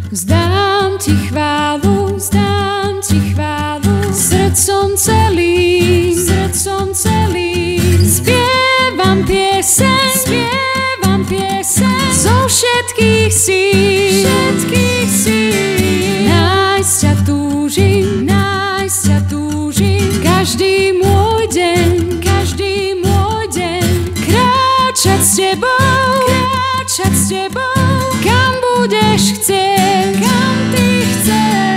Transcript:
Vzdám ti chválu, srdcom celým, spievam pieseň zo všetkých síl, nájsť ťa túžim, každý môj deň, kráčať s tebou, kam budeš chcieť, kam ty chceš.